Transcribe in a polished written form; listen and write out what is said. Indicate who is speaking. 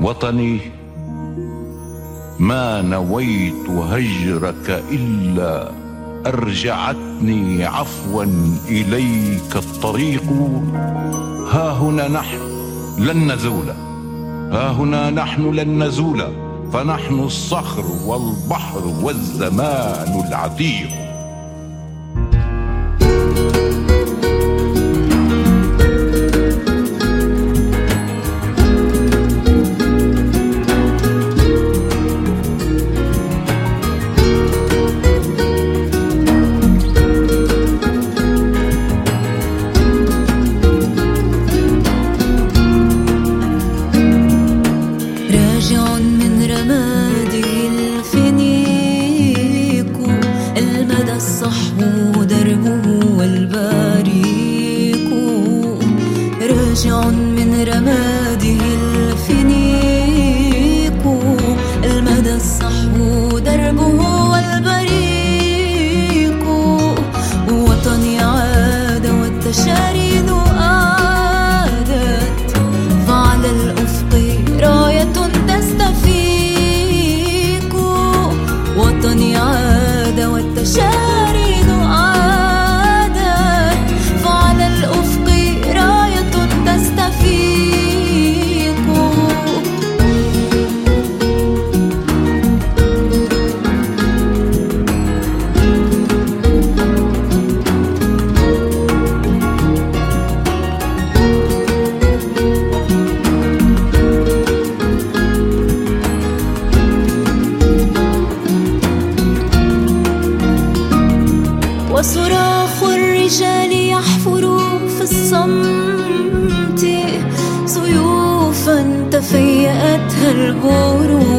Speaker 1: وطني ما نويت هجرك إلا أرجعتني عفوا إليك الطريق. ها هنا نحن لن نزول، ها هنا نحن لن نزول، فنحن الصخر والبحر والزمان العتيق.
Speaker 2: راجع من رماده الفينيق، المدى الصحو دربه والبريق. راجع من رماده الفينيق، المدى الصحو دربه والبريق. وطني عاد والتشاريد عادت، فعلى الأفق راية تستفيق. وطني عاد والتشاريد عادت، فعلى الأفق راية تستفيق. وصراخ الرجال يحفر في الصمت، سيوفا تفيأتها البروق.